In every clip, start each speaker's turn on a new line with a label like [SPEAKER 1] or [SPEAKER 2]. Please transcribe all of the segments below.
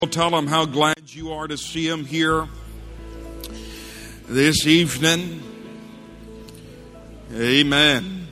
[SPEAKER 1] Tell them how glad you are to see them here this evening. Amen.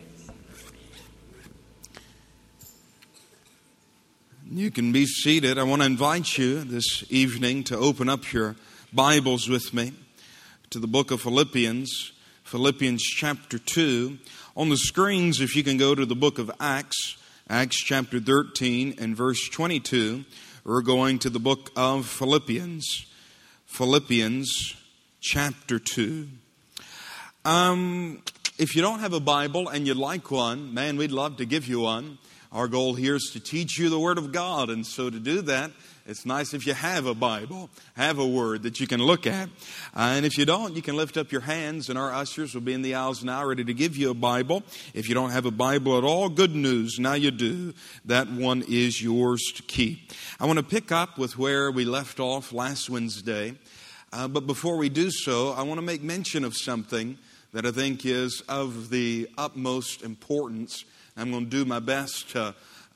[SPEAKER 1] You can be seated. I want to invite you this evening to open up your Bibles with me to the book of Philippians, Philippians chapter 2. On the screens, if you can go to the book of Acts, Acts chapter 13 and verse 22. We're going to the book of Philippians, Philippians chapter 2. If you don't have a Bible and you'd like one, man, we'd love to give you one. Our goal here is to teach you the Word of God. And so to do that, it's nice if you have a Bible, have a Word that you can look at. And if you don't, you can lift up your hands, and our ushers will be in the aisles now ready to give you a Bible. If you don't have a Bible at all, good news, now you do. That one is yours to keep. I want to pick up with where we left off last Wednesday. But before we do so, I want to make mention of something that I think is of the utmost importance. I'm going to do my best to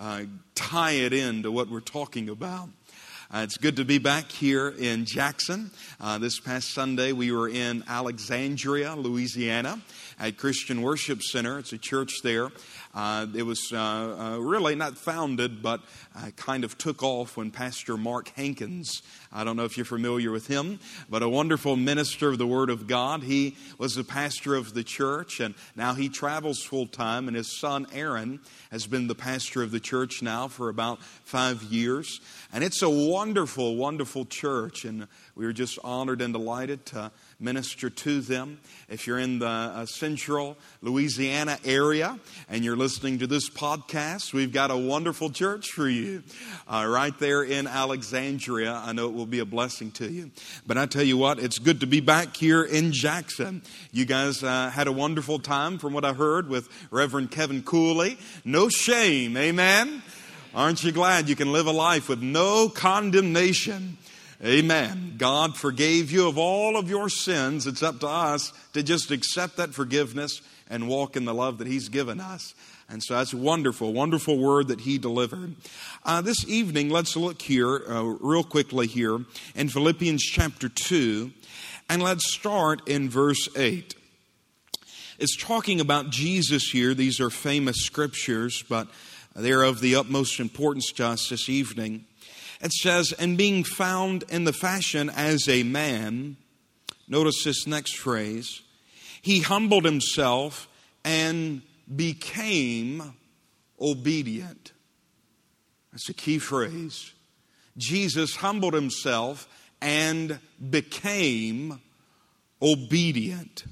[SPEAKER 1] tie it into what we're talking about. It's good to be back here in Jackson. This past Sunday we were in Alexandria, Louisiana at Christian Worship Center. It's a church there. It was really not founded, but kind of took off when Pastor Mark Hankins, I don't know if you're familiar with him, but a wonderful minister of the Word of God. He was the pastor of the church, and now he travels full time, and his son Aaron has been the pastor of the church now for about 5 years. And it's a wonderful, wonderful church, and we were just honored and delighted to minister to them. If you're in the central Louisiana area and you're listening to this podcast, we've got a wonderful church for you right there in Alexandria. I know it will be a blessing to you. But I tell you what, it's good to be back here in Jackson. You guys had a wonderful time from what I heard with Reverend Kevin Cooley. No shame, amen? Aren't you glad you can live a life with no condemnation? Amen. God forgave you of all of your sins. It's up to us to just accept that forgiveness and walk in the love that He's given us. And so that's a wonderful, wonderful word that He delivered. This evening, let's look here real quickly here in Philippians chapter 2. And let's start in verse 8. It's talking about Jesus here. These are famous scriptures, but they're of the utmost importance to us this evening. It says, and being found in the fashion as a man, notice this next phrase, He humbled Himself and became obedient. That's a key phrase. Jesus humbled Himself and became obedient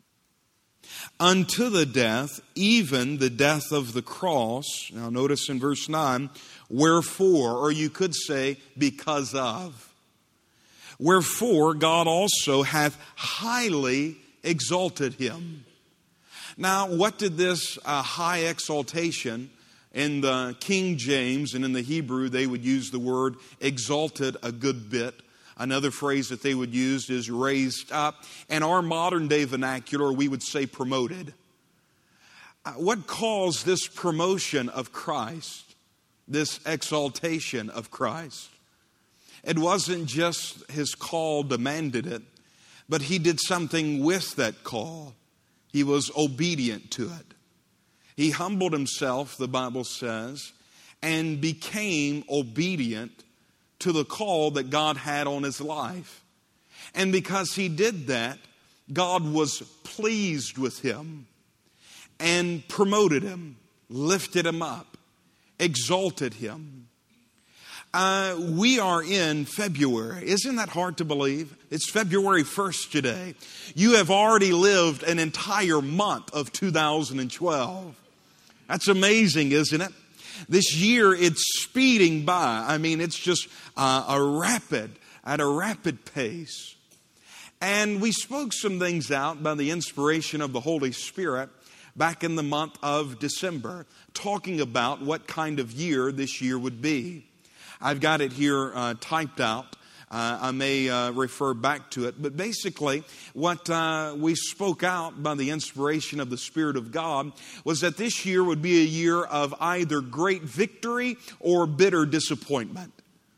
[SPEAKER 1] unto the death, even the death of the cross. Now notice in verse 9, wherefore, or you could say because of. Wherefore God also hath highly exalted Him. Now what did this high exaltation, in the King James and in the Hebrew they would use the word exalted a good bit. Another phrase that they would use is raised up. In our modern day vernacular, we would say promoted. What caused this promotion of Christ, this exaltation of Christ? It wasn't just His call demanded it, but He did something with that call. He was obedient to it. He humbled Himself, the Bible says, and became obedient to the call that God had on His life. And because He did that, God was pleased with Him and promoted Him, lifted Him up, exalted Him. We are in February. Isn't that hard to believe? It's February 1st today. You have already lived an entire month of 2012. That's amazing, isn't it? This year, it's speeding by. I mean, it's just at a rapid pace. And we spoke some things out by the inspiration of the Holy Spirit back in the month of December, talking about what kind of year this year would be. I've got it here typed out. I may refer back to it. But basically, what we spoke out by the inspiration of the Spirit of God was that this year would be a year of either great victory or bitter disappointment.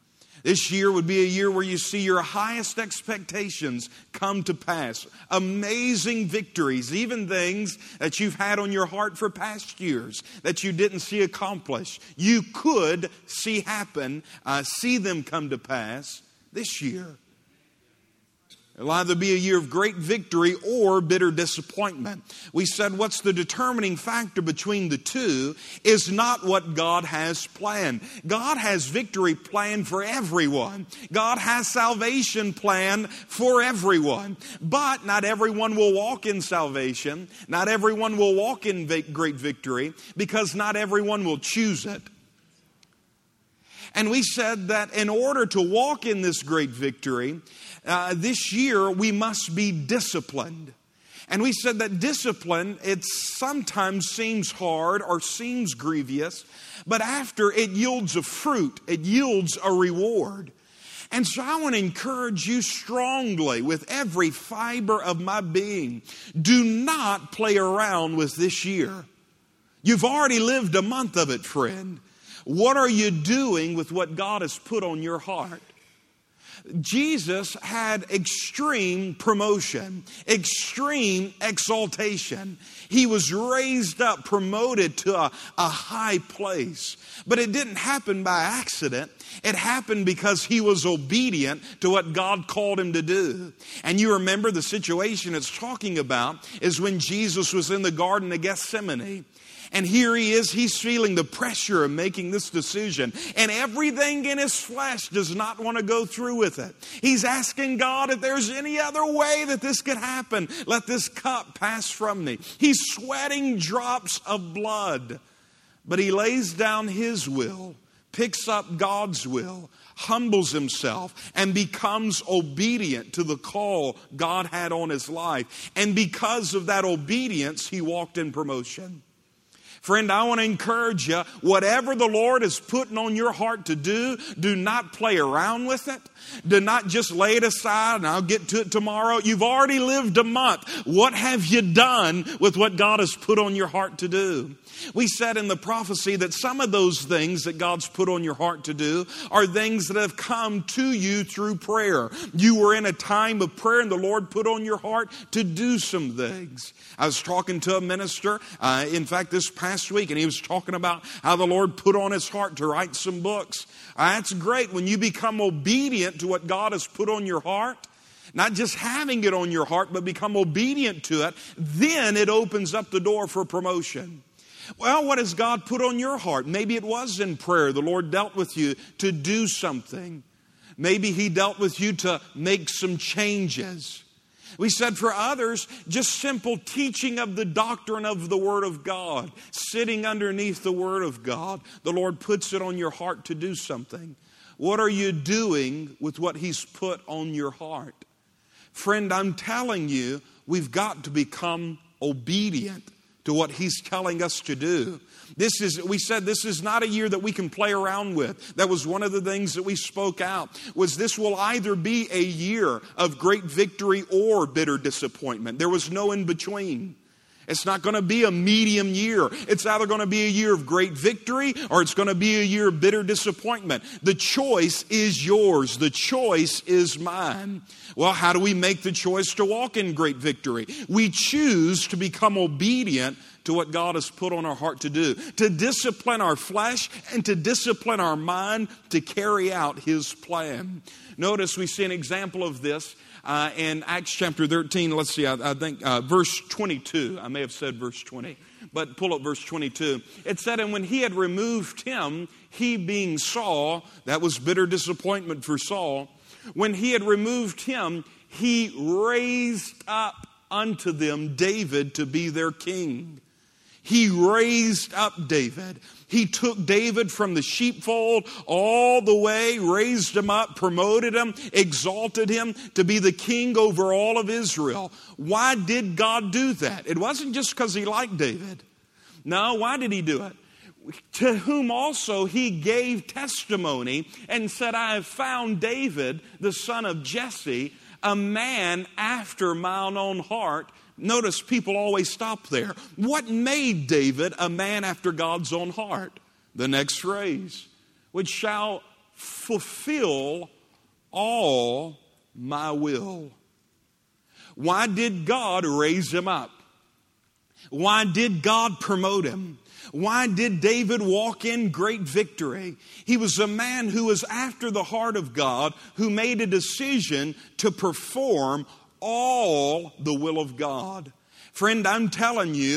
[SPEAKER 1] This year would be a year where you see your highest expectations come to pass. Amazing victories, even things that you've had on your heart for past years that you didn't see accomplished. You could see happen, see them come to pass this year. It'll either be a year of great victory or bitter disappointment. We said what's the determining factor between the two is not what God has planned. God has victory planned for everyone. God has salvation planned for everyone. But not everyone will walk in salvation. Not everyone will walk in great victory because not everyone will choose it. And we said that in order to walk in this great victory, this year we must be disciplined. And we said that discipline, it sometimes seems hard or seems grievous, but after it yields a fruit, it yields a reward. And so I want to encourage you strongly with every fiber of my being, do not play around with this year. You've already lived a month of it, friend. What are you doing with what God has put on your heart? Jesus had extreme promotion, extreme exaltation. He was raised up, promoted to a high place. But it didn't happen by accident. It happened because he was obedient to what God called him to do. And you remember the situation it's talking about is when Jesus was in the Garden of Gethsemane. And here he is, he's feeling the pressure of making this decision. And everything in his flesh does not want to go through with it. He's asking God if there's any other way that this could happen. Let this cup pass from me. He's sweating drops of blood. But he lays down his will, picks up God's will, humbles himself, and becomes obedient to the call God had on his life. And because of that obedience, he walked in promotion. Friend, I want to encourage you, whatever the Lord is putting on your heart to do not play around with it. Do not just lay it aside and I'll get to it tomorrow. You've already lived a month. What have you done with what God has put on your heart to do? We said in the prophecy that some of those things that God's put on your heart to do are things that have come to you through prayer. You were in a time of prayer and the Lord put on your heart to do some things. I was talking to a minister, in fact, this past week, and he was talking about how the Lord put on his heart to write some books. That's great when you become obedient to what God has put on your heart. Not just having it on your heart, but become obedient to it. Then it opens up the door for promotion. Well, what has God put on your heart? Maybe it was in prayer. The Lord dealt with you to do something. Maybe He dealt with you to make some changes. We said for others, just simple teaching of the doctrine of the Word of God. Sitting underneath the Word of God. The Lord puts it on your heart to do something. What are you doing with what He's put on your heart? Friend, I'm telling you, we've got to become obedient to what He's telling us to do. We said this is not a year that we can play around with. That was one of the things that we spoke out, was this will either be a year of great victory or bitter disappointment. There was no in between. It's not going to be a medium year. It's either going to be a year of great victory or it's going to be a year of bitter disappointment. The choice is yours. The choice is mine. Well, how do we make the choice to walk in great victory? We choose to become obedient to what God has put on our heart to do. To discipline our flesh and to discipline our mind to carry out His plan. Notice we see an example of this in Acts chapter 13, let's see, I think verse 22. I may have said verse 20, but pull up verse 22. It said, and when he had removed him, he being Saul, that was bitter disappointment for Saul. When he had removed him, he raised up unto them David to be their king. He raised up David. He took David from the sheepfold all the way, raised him up, promoted him, exalted him to be the king over all of Israel. Why did God do that? It wasn't just because He liked David. No, why did He do it? To whom also He gave testimony and said, I have found David, the son of Jesse, a man after mine own heart. Notice people always stop there. What made David a man after God's own heart? The next phrase, which shall fulfill all my will. Why did God raise him up? Why did God promote him? Why did David walk in great victory? He was a man who was after the heart of God, who made a decision to perform all the will of God. Friend, I'm telling you,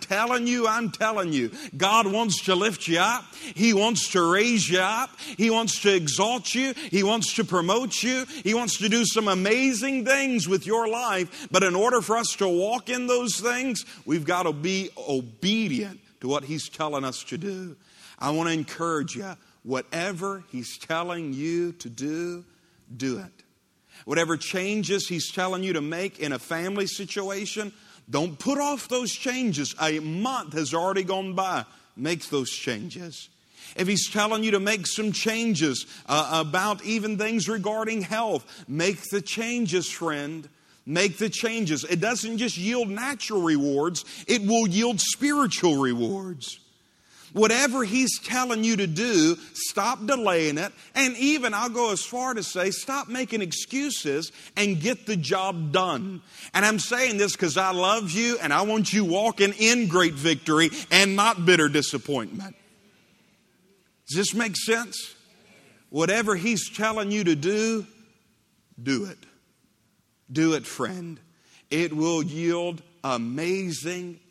[SPEAKER 1] God wants to lift you up. He wants to raise you up. He wants to exalt you. He wants to promote you. He wants to do some amazing things with your life. But in order for us to walk in those things, we've got to be obedient to what He's telling us to do. I want to encourage you, whatever He's telling you to do, do it. Whatever changes He's telling you to make in a family situation, don't put off those changes. A month has already gone by. Make those changes. If He's telling you to make some changes about even things regarding health, make the changes, friend. Make the changes. It doesn't just yield natural rewards. It will yield spiritual rewards. Whatever He's telling you to do, stop delaying it. And even, I'll go as far to say, stop making excuses and get the job done. And I'm saying this because I love you and I want you walking in great victory and not bitter disappointment. Does this make sense? Whatever He's telling you to do, do it. Do it, friend. It will yield amazing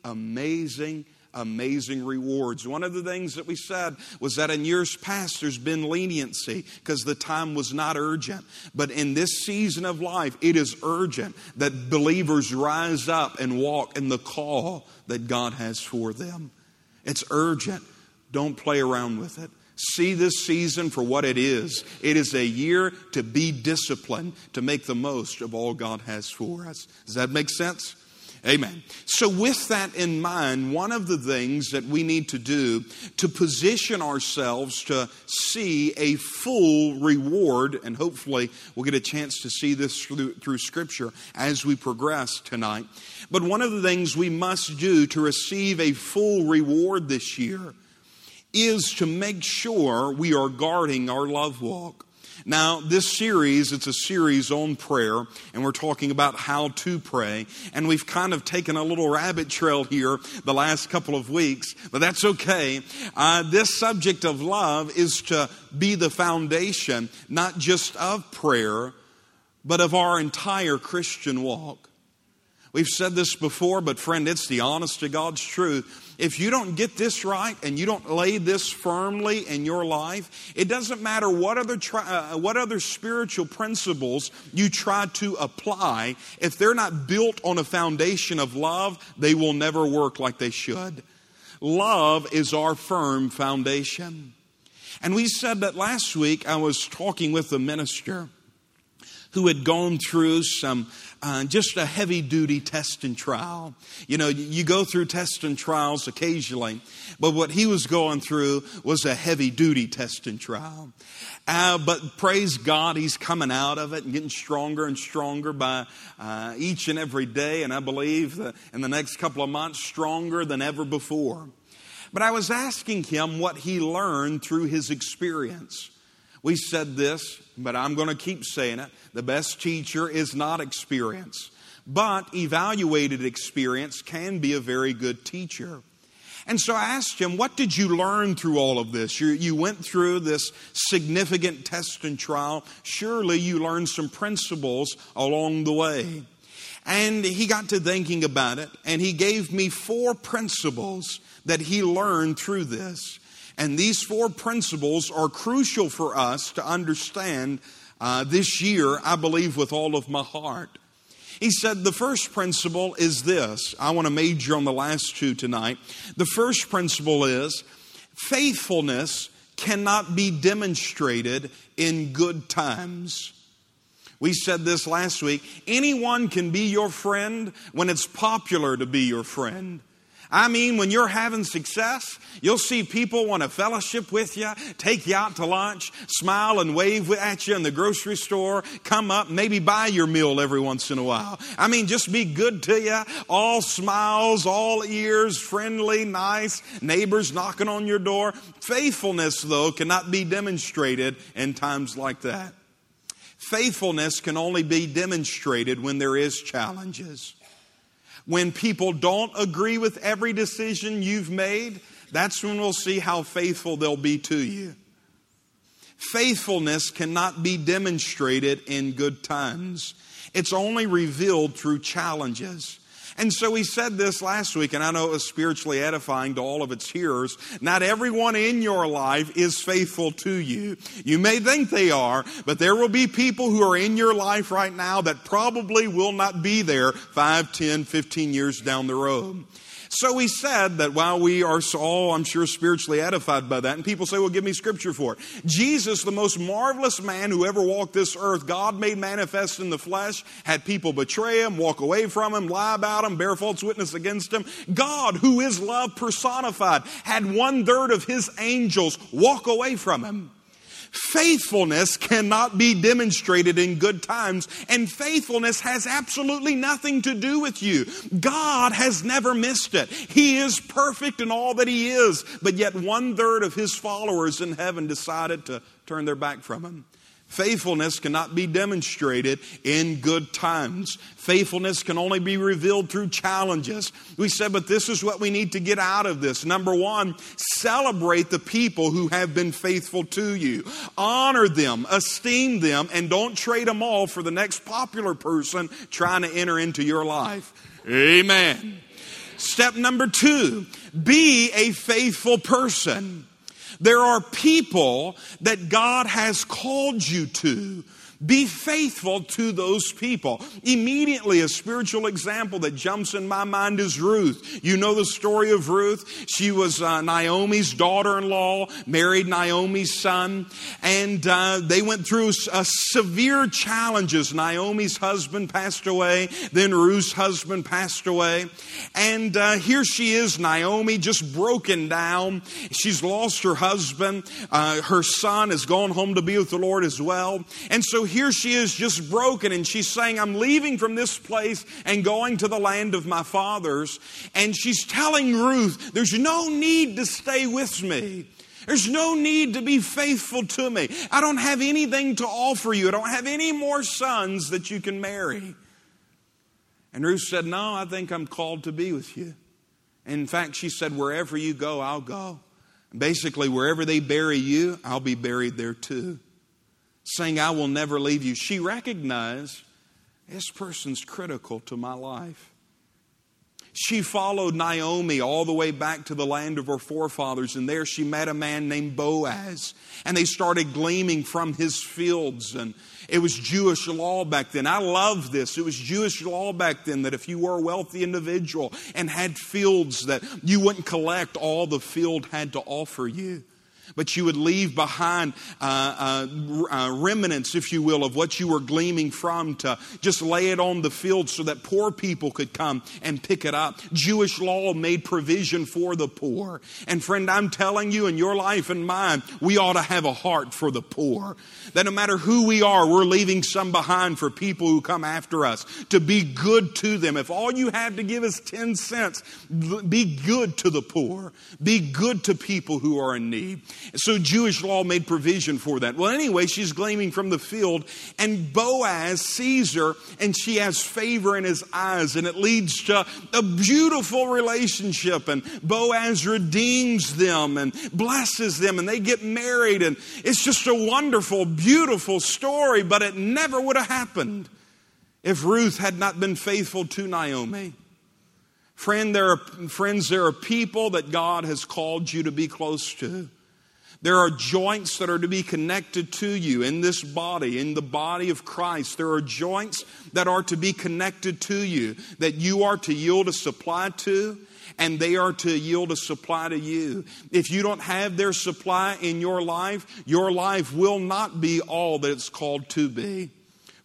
[SPEAKER 1] rewards. One of the things that we said was that in years past there's been leniency because the time was not urgent. But in this season of life, it is urgent that believers rise up and walk in the call that God has for them. It's urgent. Don't play around with it. See this season for what it is. It is a year to be disciplined, to make the most of all God has for us. Does that make sense? Amen. So with that in mind, one of the things that we need to do to position ourselves to see a full reward, and hopefully we'll get a chance to see this through Scripture as we progress tonight. But one of the things we must do to receive a full reward this year is to make sure we are guarding our love walk. Now, this series, it's a series on prayer, and we're talking about how to pray. And we've kind of taken a little rabbit trail here the last couple of weeks, but that's okay. This subject of love is to be the foundation, not just of prayer, but of our entire Christian walk. We've said this before, but friend, it's the honest to God's truth. If you don't get this right and you don't lay this firmly in your life, it doesn't matter what other spiritual principles you try to apply. If they're not built on a foundation of love, they will never work like they should. Love is our firm foundation. And we said that last week. I was talking with a minister who had gone through some just a heavy-duty test and trial. You know, you go through tests and trials occasionally, but what he was going through was a heavy-duty test and trial. But praise God, he's coming out of it and getting stronger and stronger by each and every day, and I believe that in the next couple of months, stronger than ever before. But I was asking him what he learned through his experience. We said this, but I'm going to keep saying it. The best teacher is not experience, but evaluated experience can be a very good teacher. And so I asked him, what did you learn through all of this? You went through this significant test and trial. Surely you learned some principles along the way. And he got to thinking about it, and he gave me 4 principles that he learned through this. And these 4 principles are crucial for us to understand this year, I believe, with all of my heart. He said the first principle is this. I want to major on the last 2 tonight. The first principle is faithfulness cannot be demonstrated in good times. We said this last week. Anyone can be your friend when it's popular to be your friend. I mean, when you're having success, you'll see people want to fellowship with you, take you out to lunch, smile and wave at you in the grocery store, come up, maybe buy your meal every once in a while. I mean, just be good to you, all smiles, all ears, friendly, nice, neighbors knocking on your door. Faithfulness, though, cannot be demonstrated in times like that. Faithfulness can only be demonstrated when there is challenges. When people don't agree with every decision you've made, that's when we'll see how faithful they'll be to you. Faithfulness cannot be demonstrated in good times. It's only revealed through challenges. And so we said this last week, and I know it was spiritually edifying to all of its hearers. Not everyone in your life is faithful to you. You may think they are, but there will be people who are in your life right now that probably will not be there 5, 10, 15 years down the road. So we said that while we are all, I'm sure, spiritually edified by that, and people say, well, give me scripture for it. Jesus, the most marvelous man who ever walked this earth, God made manifest in the flesh, had people betray him, walk away from him, lie about him, bear false witness against him. God, who is love personified, had 1/3 of his angels walk away from him. Faithfulness cannot be demonstrated in good times, and faithfulness has absolutely nothing to do with you. God has never missed it. He is perfect in all that he is, but yet 1/3 of his followers in heaven decided to turn their back from him. Faithfulness cannot be demonstrated in good times. Faithfulness can only be revealed through challenges. We said, but this is what we need to get out of this. Number one, celebrate the people who have been faithful to you. Honor them, esteem them, and don't trade them all for the next popular person trying to enter into your life. Amen. Step number 2, be a faithful person. There are people that God has called you to. Be faithful to those people. Immediately, a spiritual example that jumps in my mind is Ruth. You know the story of Ruth. She was Naomi's daughter-in-law, married Naomi's son, and they went through severe challenges. Naomi's husband passed away, then Ruth's husband passed away, and here she is, Naomi, just broken down. She's lost her husband. Her son has gone home to be with the Lord as well, and so here she is just broken, and she's saying, I'm leaving from this place and going to the land of my fathers. And she's telling Ruth, there's no need to stay with me. There's no need to be faithful to me. I don't have anything to offer you. I don't have any more sons that you can marry. And Ruth said, no, I think I'm called to be with you. And in fact, she said, wherever you go, I'll go. And basically, wherever they bury you, I'll be buried there too. Saying, I will never leave you. She recognized, this person's critical to my life. She followed Naomi all the way back to the land of her forefathers, and there she met a man named Boaz. And they started gleaning from his fields, and it was Jewish law back then. I love this. It was Jewish law back then that if you were a wealthy individual and had fields, that you wouldn't collect all the field had to offer you. But you would leave behind remnants, if you will, of what you were gleaming from, to just lay it on the field so that poor people could come and pick it up. Jewish law made provision for the poor. And friend, I'm telling you, in your life and mine, we ought to have a heart for the poor. That no matter who we are, we're leaving some behind for people who come after us, to be good to them. If all you have to give is 10 cents, be good to the poor. Be good to people who are in need. So Jewish law made provision for that. Well, anyway, she's gleaming from the field, and Boaz sees her, and she has favor in his eyes, and it leads to a beautiful relationship, and Boaz redeems them and blesses them, and they get married, and it's just a wonderful, beautiful story, but it never would have happened if Ruth had not been faithful to Naomi. Friends, there are people that God has called you to be close to. There are joints that are to be connected to you in this body, in the body of Christ. There are joints that are to be connected to you, that you are to yield a supply to, and they are to yield a supply to you. If you don't have their supply in your life will not be all that it's called to be.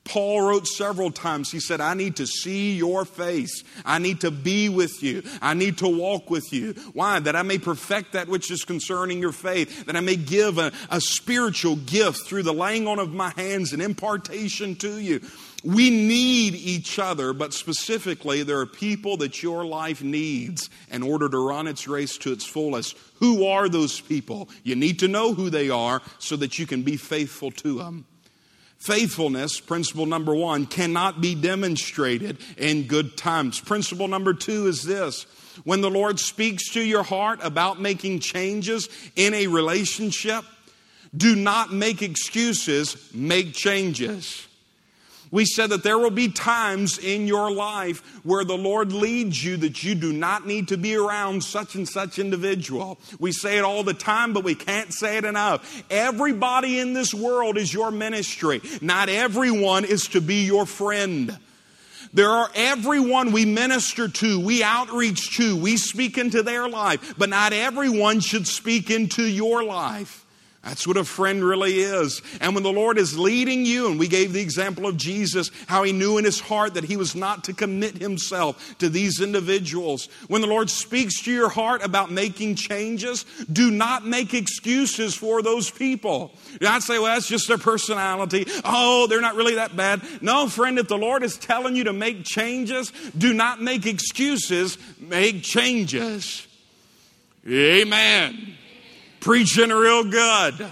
[SPEAKER 1] Paul wrote several times. He said, I need to see your face. I need to be with you. I need to walk with you. Why? That I may perfect that which is concerning your faith. That I may give a spiritual gift through the laying on of my hands and impartation to you. We need each other, but specifically there are people that your life needs in order to run its race to its fullest. Who are those people? You need to know who they are so that you can be faithful to them. Faithfulness, principle number 1, cannot be demonstrated in good times. Principle number 2 is this. When the Lord speaks to your heart about making changes in a relationship, do not make excuses, make changes. We said that there will be times in your life where the Lord leads you that you do not need to be around such and such individual. We say it all the time, but we can't say it enough. Everybody in this world is your ministry. Not everyone is to be your friend. There are everyone we minister to, we outreach to, we speak into their life, but not everyone should speak into your life. That's what a friend really is. And when the Lord is leading you, and we gave the example of Jesus, how he knew in his heart that he was not to commit himself to these individuals. When the Lord speaks to your heart about making changes, do not make excuses for those people. Do not say, well, that's just their personality. Oh, they're not really that bad. No, friend, if the Lord is telling you to make changes, do not make excuses, make changes. Amen. Preaching real good.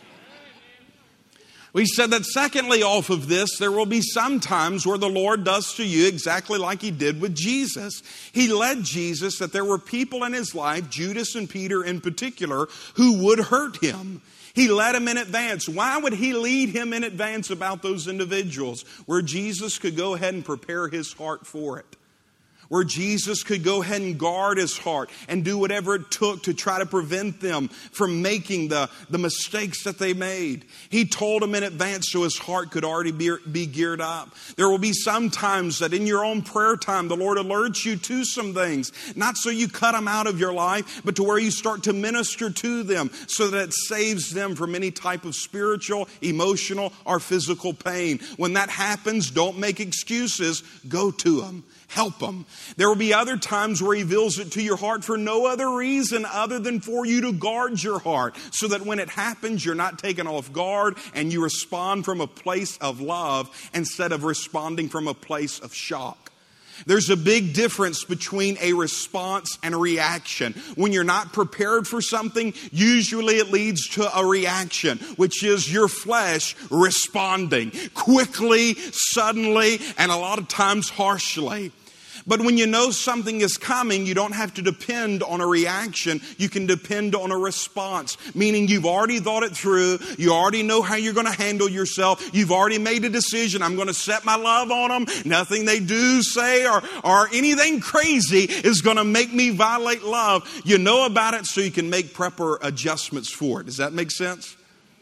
[SPEAKER 1] We said that secondly off of this, there will be some times where the Lord does to you exactly like he did with Jesus. He led Jesus that there were people in his life, Judas and Peter in particular, who would hurt him. He led him in advance. Why would he lead him in advance about those individuals? Where Jesus could go ahead and prepare his heart for it. Where Jesus could go ahead and guard his heart and do whatever it took to try to prevent them from making the mistakes that they made. He told them in advance so his heart could already be geared up. There will be some times that in your own prayer time, the Lord alerts you to some things. Not so you cut them out of your life, but to where you start to minister to them so that it saves them from any type of spiritual, emotional, or physical pain. When that happens, don't make excuses. Go to them. Help them. There will be other times where he reveals it to your heart for no other reason other than for you to guard your heart so that when it happens, you're not taken off guard and you respond from a place of love instead of responding from a place of shock. There's a big difference between a response and a reaction. When you're not prepared for something, usually it leads to a reaction, which is your flesh responding quickly, suddenly, and a lot of times harshly. But when you know something is coming, you don't have to depend on a reaction. You can depend on a response, meaning you've already thought it through. You already know how you're going to handle yourself. You've already made a decision. I'm going to set my love on them. Nothing they do, say, or anything crazy is going to make me violate love. You know about it so you can make proper adjustments for it. Does that make sense?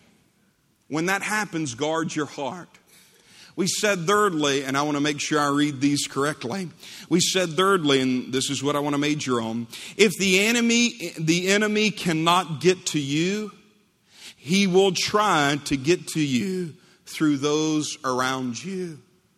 [SPEAKER 1] When that happens, guard your heart. We said thirdly, and I want to make sure I read these correctly. We said thirdly, and this is what I want to major on. If the enemy cannot get to you, he will try to get to you through those around you.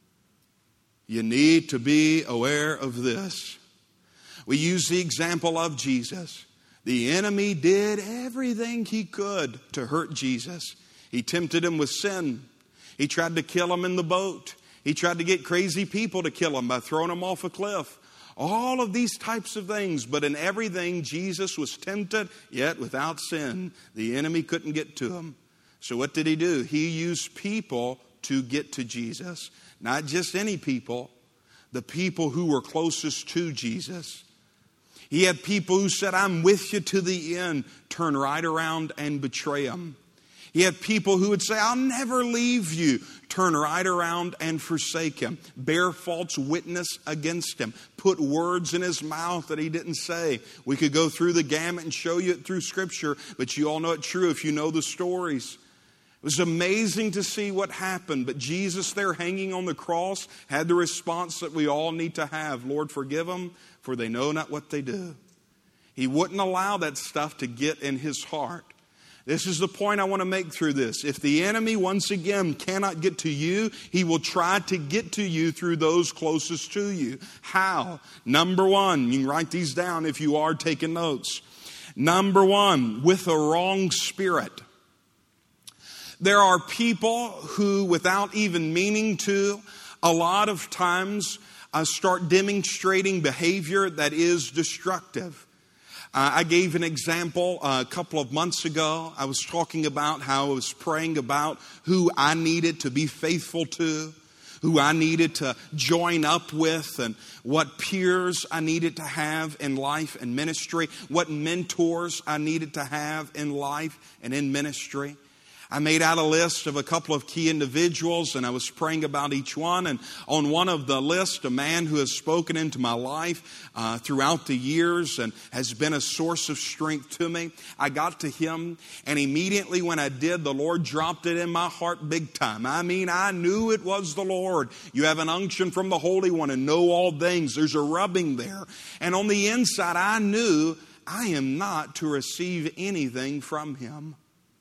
[SPEAKER 1] You need to be aware of this. We use the example of Jesus. The enemy did everything he could to hurt Jesus. He tempted him with sin. He tried to kill him in the boat. He tried to get crazy people to kill him by throwing him off a cliff. All of these types of things. But in everything, Jesus was tempted, yet without sin. The enemy couldn't get to him. So what did he do? He used people to get to Jesus. Not just any people. The people who were closest to Jesus. He had people who said, I'm with you to the end. Turn right around and betray him. He had people who would say, I'll never leave you. Turn right around and forsake him. Bear false witness against him. Put words in his mouth that he didn't say. We could go through the gamut and show you it through Scripture, but you all know it true if you know the stories. It was amazing to see what happened, but Jesus there hanging on the cross had the response that we all need to have. Lord, forgive them, for they know not what they do. He wouldn't allow that stuff to get in his heart. This is the point I want to make through this. If the enemy, once again, cannot get to you, he will try to get to you through those closest to you. How? Number one, you can write these down if you are taking notes. Number one, with a wrong spirit. There are people who, without even meaning to, a lot of times start demonstrating behavior that is destructive. I gave an example a couple of months ago. I was talking about how I was praying about who I needed to be faithful to, who I needed to join up with, and what peers I needed to have in life and ministry, what mentors I needed to have in life and in ministry. I made out a list of a couple of key individuals, and I was praying about each one. And on one of the list, a man who has spoken into my life throughout the years and has been a source of strength to me. I got to him, and immediately when I did, the Lord dropped it in my heart big time. I mean, I knew it was the Lord. You have an unction from the Holy One and know all things. There's a rubbing there. And on the inside, I knew I am not to receive anything from him.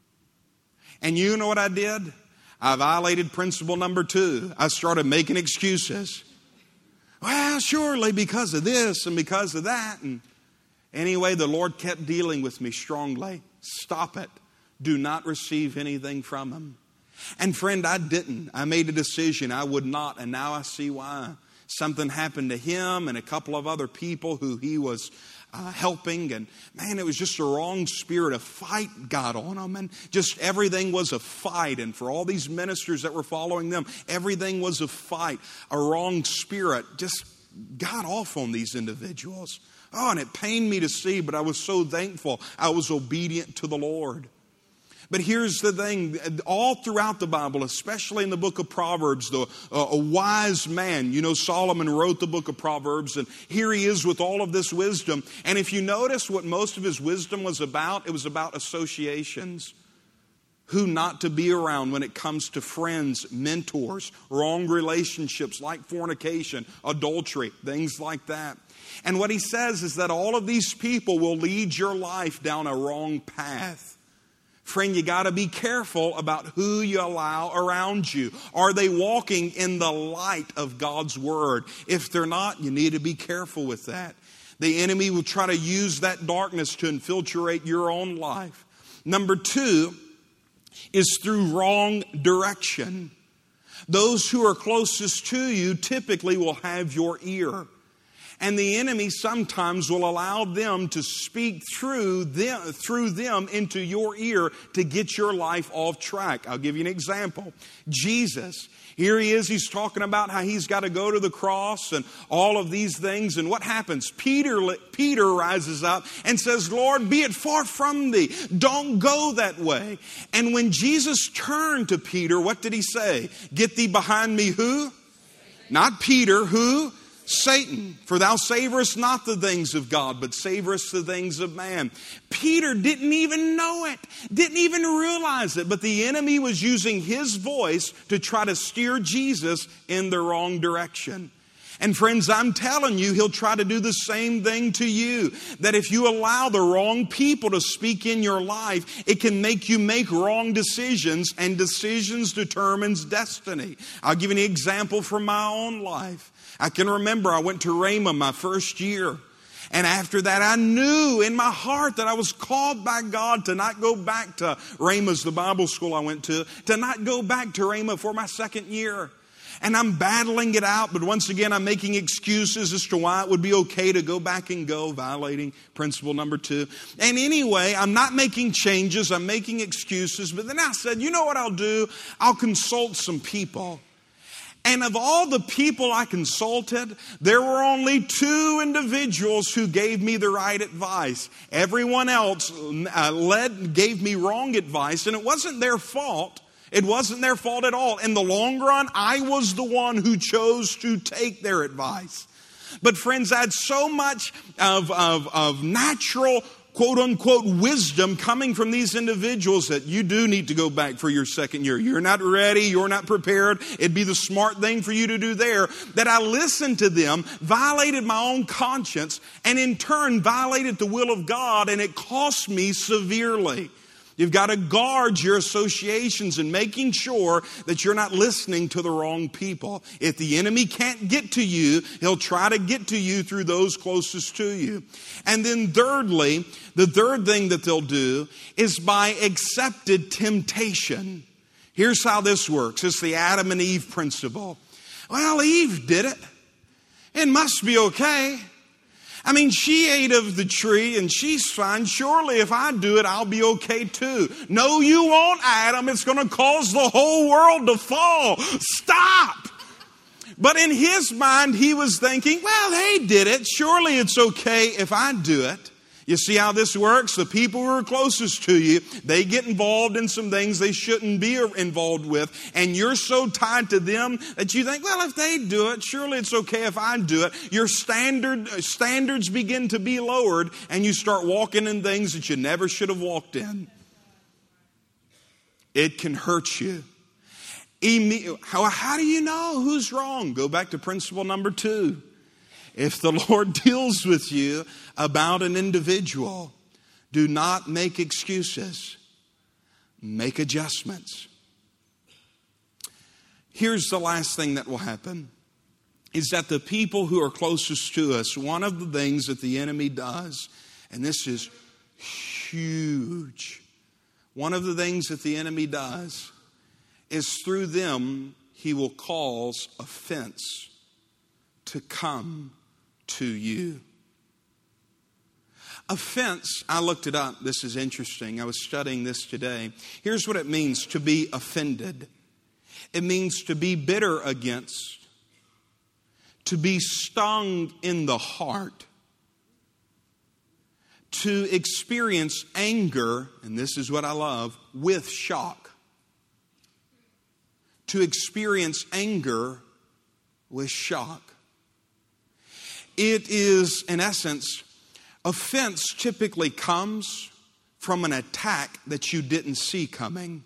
[SPEAKER 1] And you know what I did? I violated principle number 2. I started making excuses. Well, surely because of this and because of that. And anyway, the Lord kept dealing with me strongly. Stop it. Do not receive anything from him. And friend, I didn't. I made a decision. I would not. And now I see why. Something happened to him and a couple of other people who he was helping, and man, it was just a wrong spirit. A fight got on them, and just everything was a fight. And for all these ministers that were following them, everything was a fight. A wrong spirit just got off on these individuals. Oh, and it pained me to see, but I was so thankful I was obedient to the Lord. But here's the thing, all throughout the Bible, especially in the book of Proverbs, a wise man, you know, Solomon wrote the book of Proverbs, and here he is with all of this wisdom. And if you notice what most of his wisdom was about, it was about associations. Who not to be around when it comes to friends, mentors, wrong relationships like fornication, adultery, things like that. And what he says is that all of these people will lead your life down a wrong path. Friend, you got to be careful about who you allow around you. Are they walking in the light of God's Word? If they're not, you need to be careful with that. The enemy will try to use that darkness to infiltrate your own life. Number 2 is through wrong direction. Those who are closest to you typically will have your ear. And the enemy sometimes will allow them to speak through them into your ear to get your life off track. I'll give you an example. Jesus, here he is, he's talking about how he's got to go to the cross and all of these things. And what happens? Peter rises up and says, Lord, be it far from thee. Don't go that way. And when Jesus turned to Peter, what did he say? Get thee behind me, who? Not Peter, who? Satan, for thou savorest not the things of God, but savorest the things of man. Peter didn't even know it, didn't even realize it, but the enemy was using his voice to try to steer Jesus in the wrong direction. And friends, I'm telling you, he'll try to do the same thing to you. That if you allow the wrong people to speak in your life, it can make you make wrong decisions, and decisions determines destiny. I'll give you an example from my own life. I can remember I went to Rhema my first year. And after that, I knew in my heart that I was called by God to not go back to Rhema's, the Bible school I went to not go back to Rhema for my second year. And I'm battling it out, but once again, I'm making excuses as to why it would be okay to go back and go, violating principle number 2. And anyway, I'm not making changes, I'm making excuses. But then I said, you know what I'll do? I'll consult some people. And of all the people I consulted, there were only 2 individuals who gave me the right advice. Everyone else gave me wrong advice, and it wasn't their fault. It wasn't their fault at all. In the long run, I was the one who chose to take their advice. But friends, I had so much of natural quote-unquote wisdom coming from these individuals that you do need to go back for your second year. You're not ready. You're not prepared. It'd be the smart thing for you to do there. That I listened to them, violated my own conscience, and in turn violated the will of God, and it cost me severely. You've got to guard your associations and making sure that you're not listening to the wrong people. If the enemy can't get to you, he'll try to get to you through those closest to you. And then thirdly, the third thing that they'll do is by accepted temptation. Here's how this works. It's the Adam and Eve principle. Well, Eve did it. It must be okay. I mean, she ate of the tree and she's fine. Surely if I do it, I'll be okay too. No, you won't, Adam. It's going to cause the whole world to fall. Stop. But in his mind, he was thinking, well, they did it. Surely it's okay if I do it. You see how this works? The people who are closest to you, they get involved in some things they shouldn't be involved with. And you're so tied to them that you think, well, if they do it, surely it's okay if I do it. Your standards begin to be lowered and you start walking in things that you never should have walked in. It can hurt you. How do you know who's wrong? Go back to principle number 2. If the Lord deals with you about an individual, do not make excuses. Make adjustments. Here's the last thing that will happen, is that the people who are closest to us, one of the things that the enemy does, and this is huge, one of the things that the enemy does is through them he will cause offense to come to you. Offense, I looked it up. This is interesting. I was studying this today. Here's what it means to be offended. It means to be bitter against, to be stung in the heart, to experience anger, and this is what I love, with shock. To experience anger with shock. It is, in essence, offense typically comes from an attack that you didn't see coming.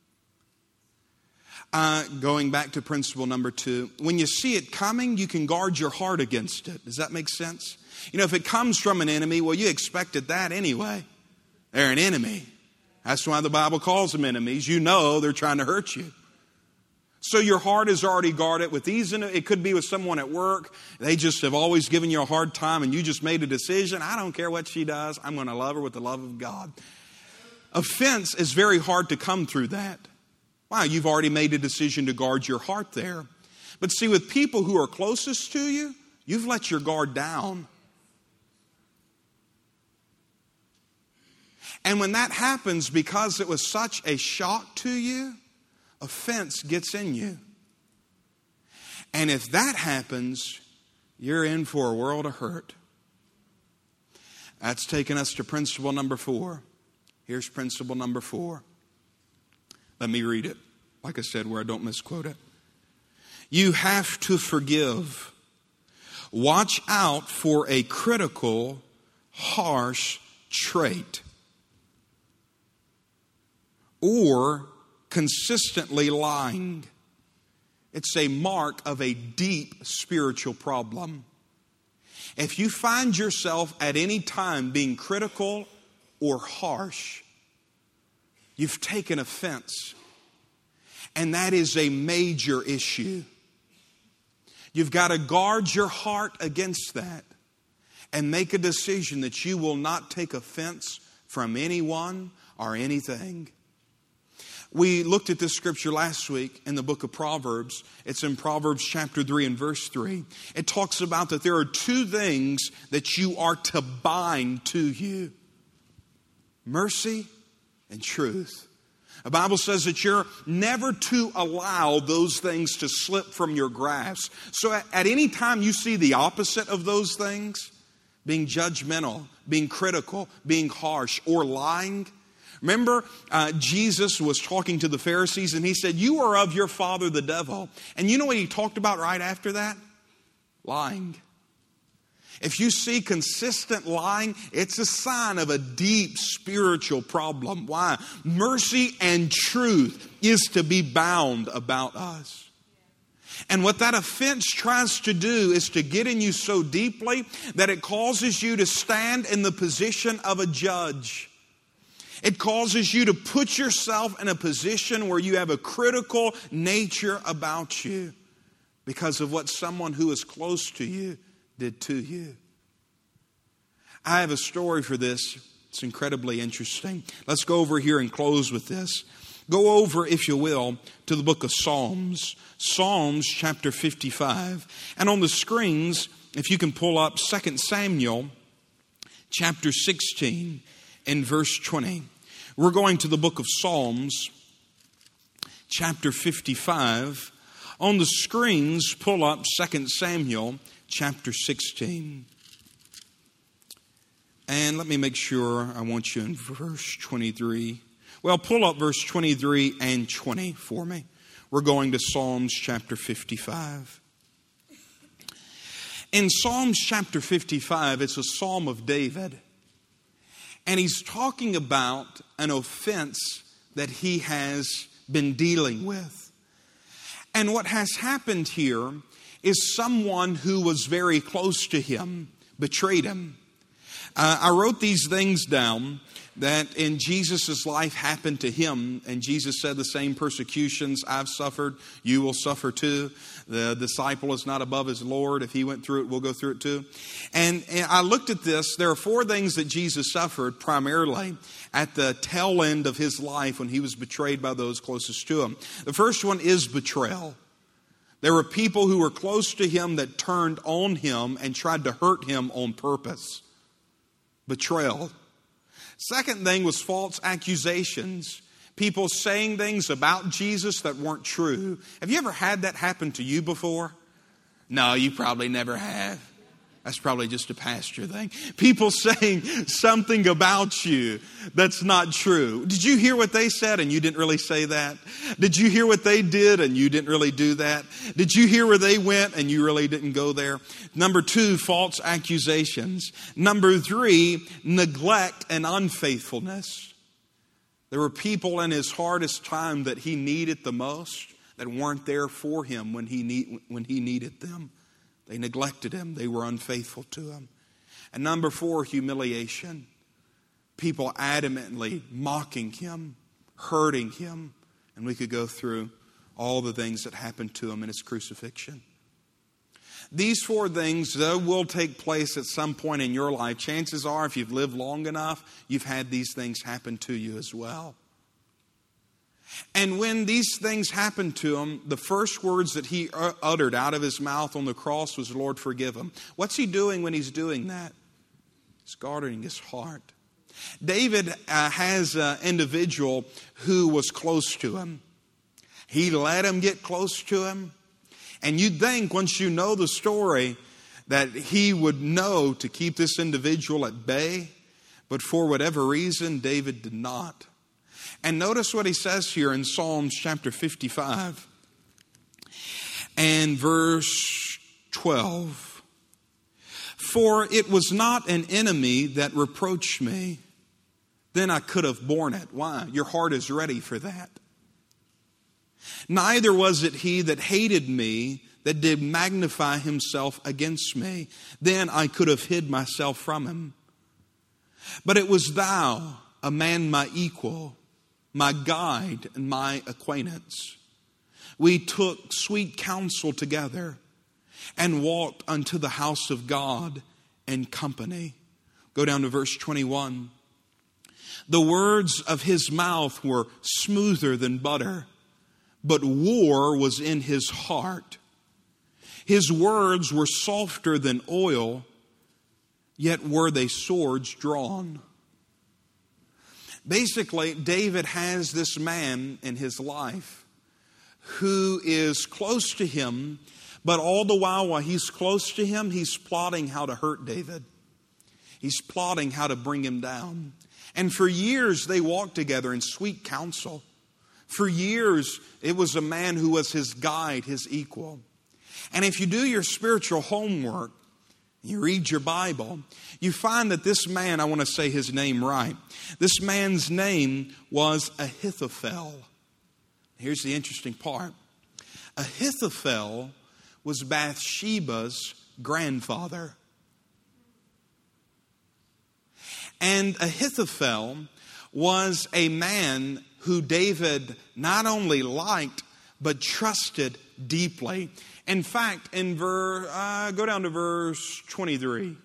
[SPEAKER 1] Going back to principle number 2, when you see it coming, you can guard your heart against it. Does that make sense? You know, if it comes from an enemy, well, you expected that anyway. They're an enemy. That's why the Bible calls them enemies. You know they're trying to hurt you. So your heart is already guarded with these. It could be with someone at work. They just have always given you a hard time and you just made a decision. I don't care what she does. I'm going to love her with the love of God. Offense is very hard to come through that. Why? You've already made a decision to guard your heart there. But see, with people who are closest to you, you've let your guard down. And when that happens, because it was such a shock to you, offense gets in you. And if that happens, you're in for a world of hurt. That's taken us to principle number 4. Here's principle number 4. Let me read it, like I said, where I don't misquote it. You have to forgive. Watch out for a critical, harsh trait, or consistently lying. It's a mark of a deep spiritual problem. If you find yourself at any time being critical or harsh, you've taken offense. And that is a major issue. You've got to guard your heart against that and make a decision that you will not take offense from anyone or anything. We looked at this scripture last week in the book of Proverbs. It's in Proverbs chapter 3 and verse 3. It talks about that there are 2 things that you are to bind to you: mercy and truth. The Bible says that you're never to allow those things to slip from your grasp. So at any time you see the opposite of those things, being judgmental, being critical, being harsh, or lying. Remember, Jesus was talking to the Pharisees and he said, you are of your father the devil. And you know what he talked about right after that? Lying. If you see consistent lying, it's a sign of a deep spiritual problem. Why? Mercy and truth is to be bound about us. And what that offense tries to do is to get in you so deeply that it causes you to stand in the position of a judge. It causes you to put yourself in a position where you have a critical nature about you because of what someone who is close to you did to you. I have a story for this. It's incredibly interesting. Let's go over here and close with this. Go over, if you will, to the book of Psalms. Psalms chapter 55. And on the screens, if you can pull up 2 Samuel chapter 16 and verse 20. We're going to the book of Psalms chapter 55. On the screens, pull up 2 Samuel chapter 16. And let me make sure I want you in verse 23. Well, pull up verse 23 and 20 for me. We're going to Psalms chapter 55. In Psalms chapter 55, it's a psalm of David. And he's talking about an offense that he has been dealing with. And what has happened here is someone who was very close to him betrayed him. I wrote these things down that in Jesus' life happened to him. And Jesus said, the same persecutions I've suffered, you will suffer too. The disciple is not above his Lord. If he went through it, we'll go through it too. And I looked at this. There are 4 things that Jesus suffered primarily at the tail end of his life when he was betrayed by those closest to him. The first one is betrayal. There were people who were close to him that turned on him and tried to hurt him on purpose. Betrayal. Second thing was false accusations. People saying things about Jesus that weren't true. Have you ever had that happen to you before? No, you probably never have. That's probably just a pastor thing. People saying something about you that's not true. Did you hear what they said and you didn't really say that? Did you hear what they did and you didn't really do that? Did you hear where they went and you really didn't go there? Number 2, false accusations. Number 3, neglect and unfaithfulness. There were people in his hardest time that he needed the most that weren't there for him when he needed them. They neglected him. They were unfaithful to him. And number 4, humiliation. People adamantly mocking him, hurting him. And we could go through all the things that happened to him in his crucifixion. These 4 things, though, will take place at some point in your life. Chances are, if you've lived long enough, you've had these things happen to you as well. And when these things happened to him, the first words that he uttered out of his mouth on the cross was, Lord, forgive him. What's he doing when he's doing that? He's guarding his heart. David has an individual who was close to him. He let him get close to him. And you'd think, once you know the story, that he would know to keep this individual at bay. But for whatever reason, David did not. And notice what he says here in Psalms chapter 55 and verse 12. For it was not an enemy that reproached me, then I could have borne it. Why? Your heart is ready for that. Neither was it he that hated me that did magnify himself against me, then I could have hid myself from him. But it was thou, a man my equal, my guide and my acquaintance. We took sweet counsel together and walked unto the house of God in company. Go down to verse 21. The words of his mouth were smoother than butter, but war was in his heart. His words were softer than oil, yet were they swords drawn. Basically, David has this man in his life who is close to him, but all the while he's close to him, he's plotting how to hurt David. He's plotting how to bring him down. And for years, they walked together in sweet counsel. For years, it was a man who was his guide, his equal. And if you do your spiritual homework, you read your Bible, you find that this man, I want to say his name right, this man's name was Ahithophel. Here's the interesting part. Ahithophel was Bathsheba's grandfather. And Ahithophel was a man who David not only liked, but trusted deeply. In fact, go down to verse 23.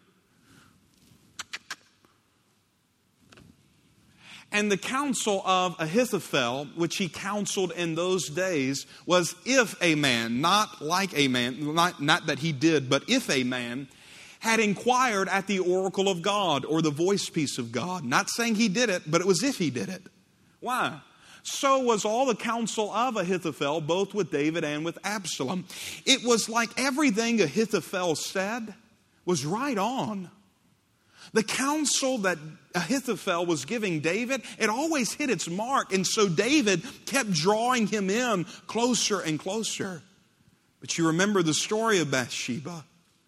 [SPEAKER 1] And the counsel of Ahithophel, which he counseled in those days, was if a man, not like a man, not that he did, but if a man had inquired at the oracle of God or the voice piece of God. Not saying he did it, but it was if he did it. Why? So was all the counsel of Ahithophel, both with David and with Absalom. It was like everything Ahithophel said was right on. The counsel that Ahithophel was giving David, it always hit its mark. And so David kept drawing him in closer and closer. But you remember the story of Bathsheba.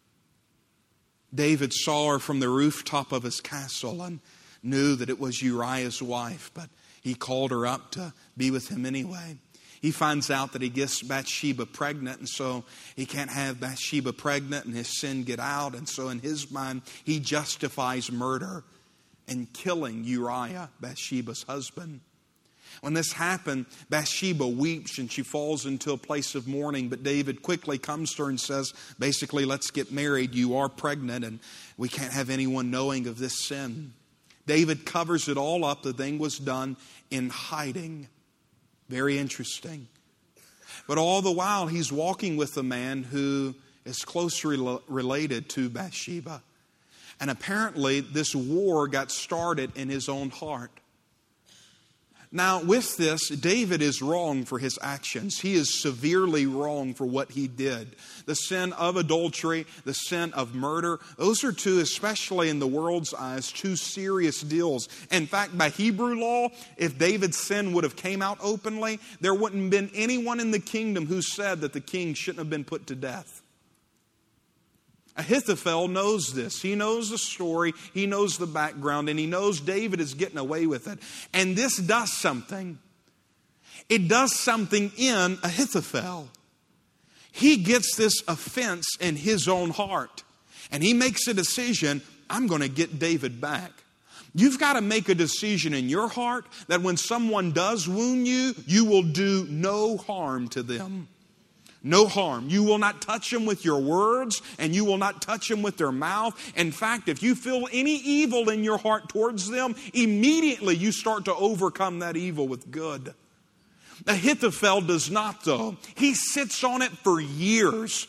[SPEAKER 1] David saw her from the rooftop of his castle and knew that it was Uriah's wife, but he called her up to be with him anyway. He finds out that he gets Bathsheba pregnant, and so he can't have Bathsheba pregnant and his sin get out. And so in his mind, he justifies murder and killing Uriah, Bathsheba's husband. When this happened, Bathsheba weeps and she falls into a place of mourning. But David quickly comes to her and says, basically, let's get married. You are pregnant and we can't have anyone knowing of this sin. David covers it all up. The thing was done in hiding. Very interesting. But all the while, he's walking with a man who is closely related to Bathsheba. And apparently, this war got started in his own heart. Now, with this, David is wrong for his actions. He is severely wrong for what he did. The sin of adultery, the sin of murder, those are two, especially in the world's eyes, two serious deals. In fact, by Hebrew law, if David's sin would have came out openly, there wouldn't have been anyone in the kingdom who said that the king shouldn't have been put to death. Ahithophel knows this. He knows the story, he knows the background, and he knows David is getting away with it. And this does something. It does something in Ahithophel. He gets this offense in his own heart. And he makes a decision, I'm going to get David back. You've got to make a decision in your heart that when someone does wound you, you will do no harm to them. No harm. You will not touch them with your words, and you will not touch them with their mouth. In fact, if you feel any evil in your heart towards them, immediately you start to overcome that evil with good. Ahithophel does not, though. He sits on it for years.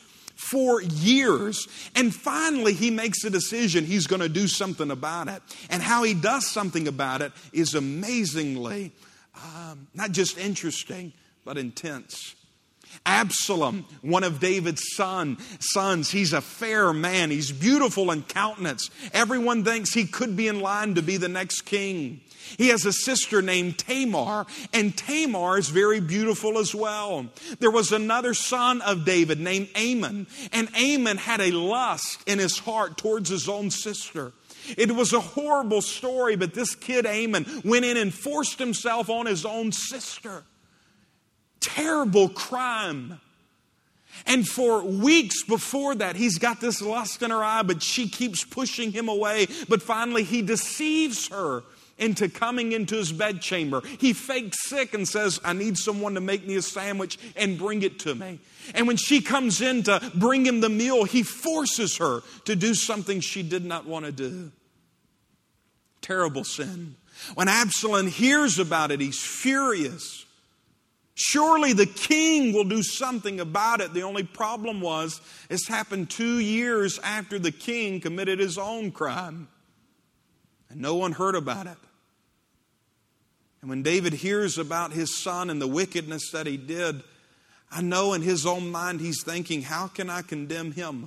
[SPEAKER 1] And finally, he makes a decision he's going to do something about it. And how he does something about it is amazingly not just interesting, but intense. Absalom, one of David's sons, he's a fair man. He's beautiful in countenance. Everyone thinks he could be in line to be the next king. He has a sister named Tamar, and Tamar is very beautiful as well. There was another son of David named Amnon, and Amnon had a lust in his heart towards his own sister. It was a horrible story, but this kid Amnon went in and forced himself on his own sister. Terrible crime. And for weeks before that, he's got this lust in her eye, but she keeps pushing him away. But finally, he deceives her into coming into his bedchamber. He fakes sick and says, I need someone to make me a sandwich and bring it to me. And when she comes in to bring him the meal, he forces her to do something she did not want to do. Terrible sin. When Absalom hears about it, he's furious. Surely the king will do something about it. The only problem was, it's happened 2 years after the king committed his own crime. And no one heard about it. And when David hears about his son and the wickedness that he did, I know in his own mind he's thinking, how can I condemn him?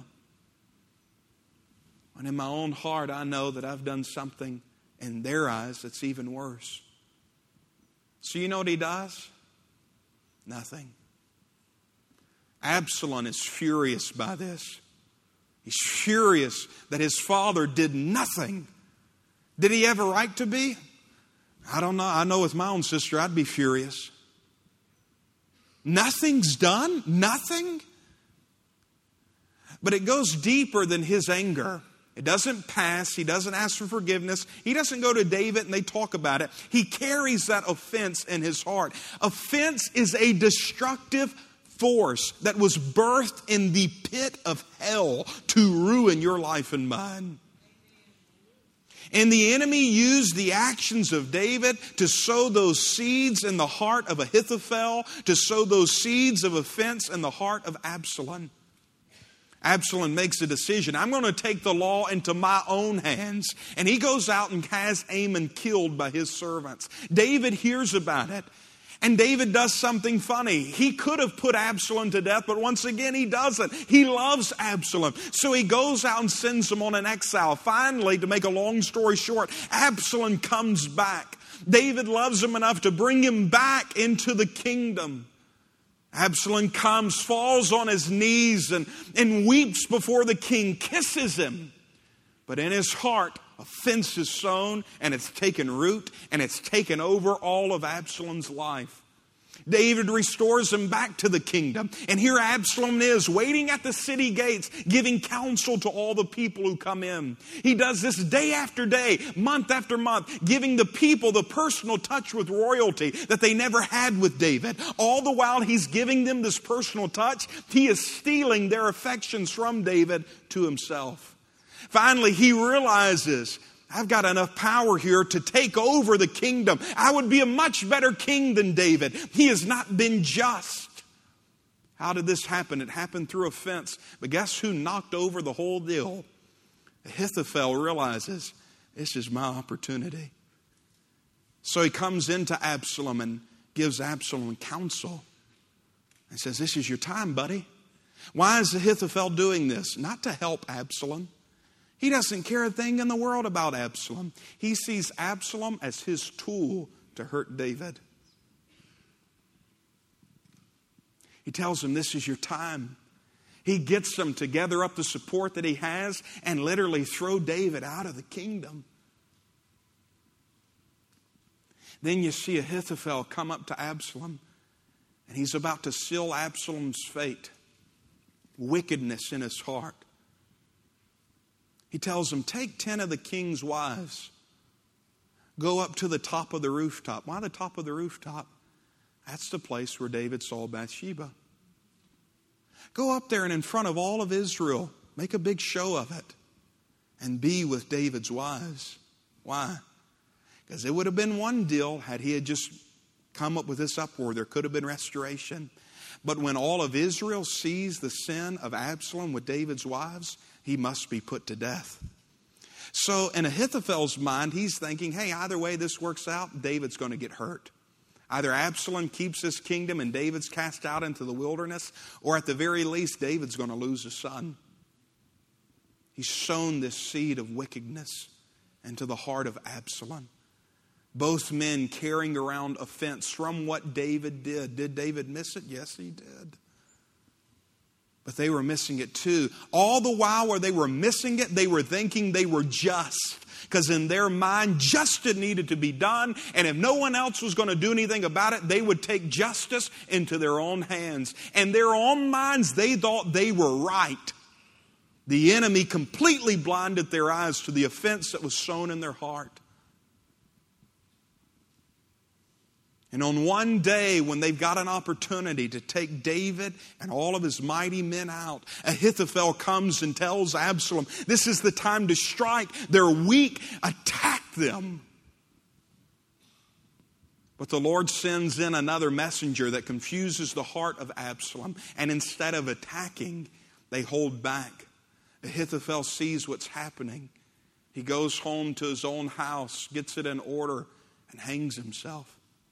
[SPEAKER 1] When in my own heart I know that I've done something in their eyes that's even worse. So you know what he does? Nothing. Absalom is furious by this. He's furious that his father did nothing. Did he have a right to be? I don't know. I know with my own sister, I'd be furious. Nothing's done? Nothing? But it goes deeper than his anger. It doesn't pass. He doesn't ask for forgiveness. He doesn't go to David and they talk about it. He carries that offense in his heart. Offense is a destructive force that was birthed in the pit of hell to ruin your life and mine. And the enemy used the actions of David to sow those seeds in the heart of Ahithophel, to sow those seeds of offense in the heart of Absalom. Absalom makes a decision. I'm going to take the law into my own hands. And he goes out and has Amnon killed by his servants. David hears about it. And David does something funny. He could have put Absalom to death, but once again he doesn't. He loves Absalom. So he goes out and sends him on an exile. Finally, to make a long story short, Absalom comes back. David loves him enough to bring him back into the kingdom. Absalom comes, falls on his knees and weeps before the king, kisses him. But in his heart, offense is sown and it's taken root and it's taken over all of Absalom's life. David restores him back to the kingdom. And here Absalom is waiting at the city gates, giving counsel to all the people who come in. He does this day after day, month after month, giving the people the personal touch with royalty that they never had with David. All the while he's giving them this personal touch, he is stealing their affections from David to himself. Finally, he realizes, I've got enough power here to take over the kingdom. I would be a much better king than David. He has not been just. How did this happen? It happened through offense. But guess who knocked over the whole deal? Ahithophel realizes, this is my opportunity. So he comes into Absalom and gives Absalom counsel. He says, this is your time, buddy. Why is Ahithophel doing this? Not to help Absalom. He doesn't care a thing in the world about Absalom. He sees Absalom as his tool to hurt David. He tells him, this is your time. He gets them to gather up the support that he has and literally throw David out of the kingdom. Then you see Ahithophel come up to Absalom and he's about to seal Absalom's fate. Wickedness in his heart. He tells him, take 10 of the king's wives. Go up to the top of the rooftop. Why the top of the rooftop? That's the place where David saw Bathsheba. Go up there and in front of all of Israel, make a big show of it. And be with David's wives. Why? Because it would have been one deal had he had just come up with this uproar. There could have been restoration. But when all of Israel sees the sin of Absalom with David's wives, he must be put to death. So in Ahithophel's mind, he's thinking, hey, either way this works out, David's going to get hurt. Either Absalom keeps his kingdom and David's cast out into the wilderness, or at the very least, David's going to lose a son. He's sown this seed of wickedness into the heart of Absalom. Both men carrying around offense from what David did. Did David miss it? Yes, he did. But they were missing it too. All the while where they were missing it, they were thinking they were just. Because in their mind, justice needed to be done. And if no one else was going to do anything about it, they would take justice into their own hands. In their own minds, they thought they were right. The enemy completely blinded their eyes to the offense that was sown in their heart. And on one day when they've got an opportunity to take David and all of his mighty men out, Ahithophel comes and tells Absalom, this is the time to strike. They're weak. Attack them. But the Lord sends in another messenger that confuses the heart of Absalom. And instead of attacking, they hold back. Ahithophel sees what's happening. He goes home to his own house, gets it in order, and hangs himself.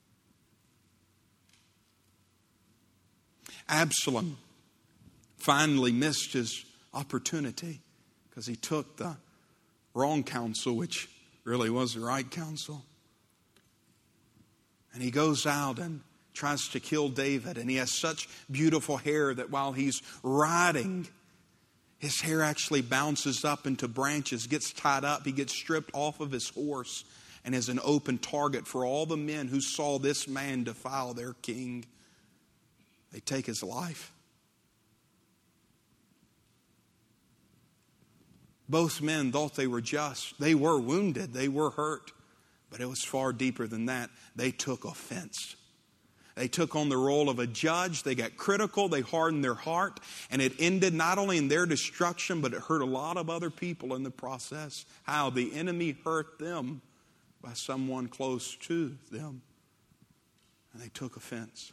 [SPEAKER 1] Absalom finally missed his opportunity because he took the wrong counsel, which really was the right counsel. And he goes out and tries to kill David. And he has such beautiful hair that while he's riding, his hair actually bounces up into branches, gets tied up. He gets stripped off of his horse and is an open target for all the men who saw this man defile their king. They take his life. Both men thought they were just. They were wounded. They were hurt. But it was far deeper than that. They took offense. They took on the role of a judge. They got critical. They hardened their heart. And it ended not only in their destruction, but it hurt a lot of other people in the process. How? The enemy hurt them by someone close to them. And they took offense.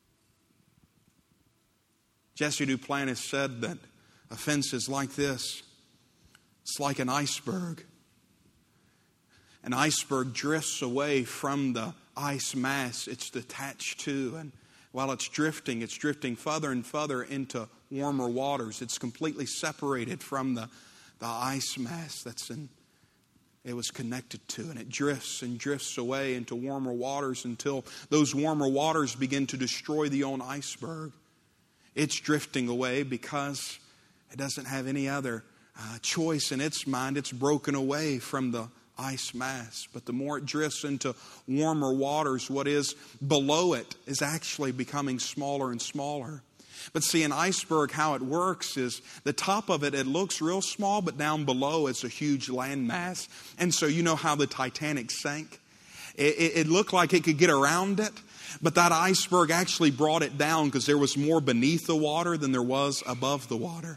[SPEAKER 1] Jesse Duplantis said that offense is like this. It's like an iceberg. An iceberg drifts away from the ice mass it's attached to. And while it's drifting further and further into warmer waters. It's completely separated from the ice mass it was connected to. And it drifts and drifts away into warmer waters until those warmer waters begin to destroy the own iceberg. It's drifting away because it doesn't have any other choice in its mind. It's broken away from the ice mass. But the more it drifts into warmer waters, what is below it is actually becoming smaller and smaller. But see, an iceberg, how it works is the top of it looks real small, but down below it's a huge landmass. And so you know how the Titanic sank? It looked like it could get around it, but that iceberg actually brought it down because there was more beneath the water than there was above the water.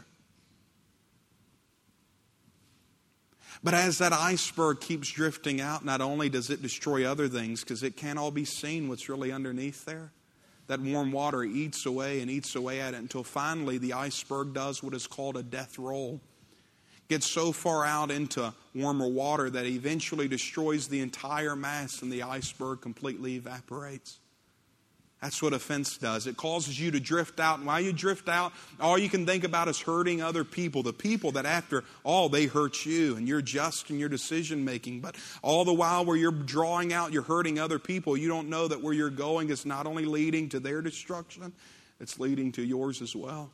[SPEAKER 1] But as that iceberg keeps drifting out, not only does it destroy other things, because it can't all be seen what's really underneath there. That warm water eats away at it until finally the iceberg does what is called a death roll. Gets so far out into warmer water that it eventually destroys the entire mass and the iceberg completely evaporates. That's what offense does. It causes you to drift out. And while you drift out, all you can think about is hurting other people. The people that after all, they hurt you. And you're just in your decision making. But all the while where you're drawing out, you're hurting other people. You don't know that where you're going is not only leading to their destruction, it's leading to yours as well.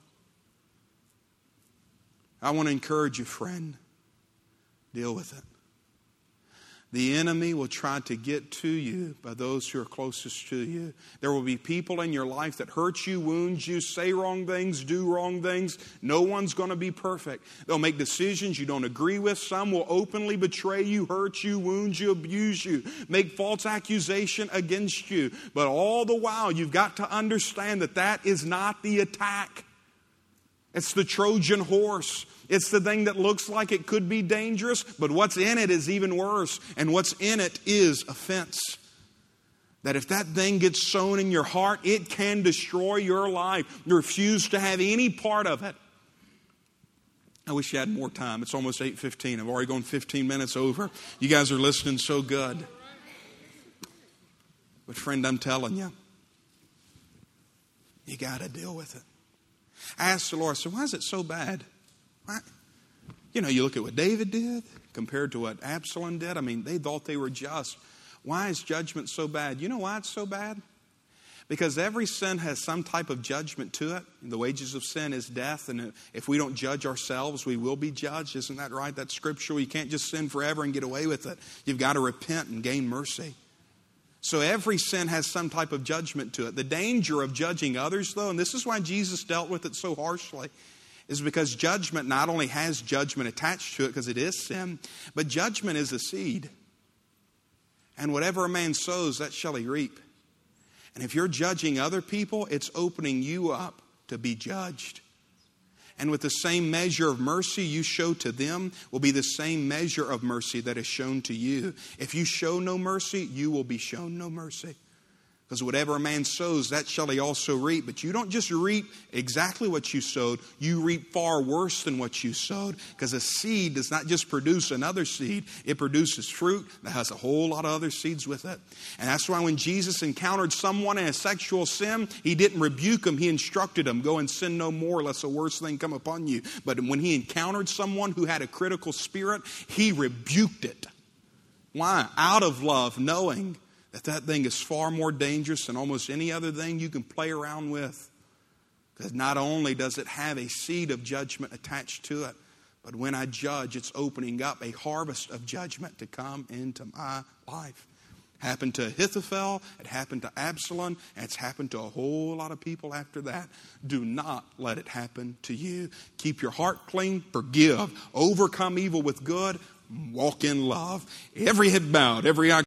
[SPEAKER 1] I want to encourage you, friend. Deal with it. The enemy will try to get to you by those who are closest to you. There will be people in your life that hurt you, wound you, say wrong things, do wrong things. No one's going to be perfect. They'll make decisions you don't agree with. Some will openly betray you, hurt you, wound you, abuse you, make false accusation against you. But all the while, you've got to understand that that is not the attack. It's the Trojan horse. It's the thing that looks like it could be dangerous, but what's in it is even worse. And what's in it is offense. That if that thing gets sown in your heart, it can destroy your life. You refuse to have any part of it. I wish you had more time. It's almost 8:15. I've already gone 15 minutes over. You guys are listening so good. But friend, I'm telling you, you got to deal with it. I asked the Lord, so why is it so bad? Why? You know, you look at what David did compared to what Absalom did. I mean, they thought they were just. Why is judgment so bad? You know why it's so bad? Because every sin has some type of judgment to it. The wages of sin is death, and if we don't judge ourselves, we will be judged. Isn't that right? That's scriptural. You can't just sin forever and get away with it. You've got to repent and gain mercy. So every sin has some type of judgment to it. The danger of judging others, though, and this is why Jesus dealt with it so harshly, is because judgment not only has judgment attached to it because it is sin, but judgment is a seed. And whatever a man sows, that shall he reap. And if you're judging other people, it's opening you up to be judged. And with the same measure of mercy you show to them will be the same measure of mercy that is shown to you. If you show no mercy, you will be shown no mercy. Because whatever a man sows, that shall he also reap. But you don't just reap exactly what you sowed. You reap far worse than what you sowed. Because a seed does not just produce another seed. It produces fruit that has a whole lot of other seeds with it. And that's why when Jesus encountered someone in a sexual sin, he didn't rebuke them. He instructed them, go and sin no more lest a worse thing come upon you. But when he encountered someone who had a critical spirit, he rebuked it. Why? Out of love, knowing that thing is far more dangerous than almost any other thing you can play around with. Because not only does it have a seed of judgment attached to it, but when I judge, it's opening up a harvest of judgment to come into my life. Happened to Ahithophel, it happened to Absalom, and it's happened to a whole lot of people after that. Do not let it happen to you. Keep your heart clean, forgive, overcome evil with good, walk in love. Every head bowed, every eye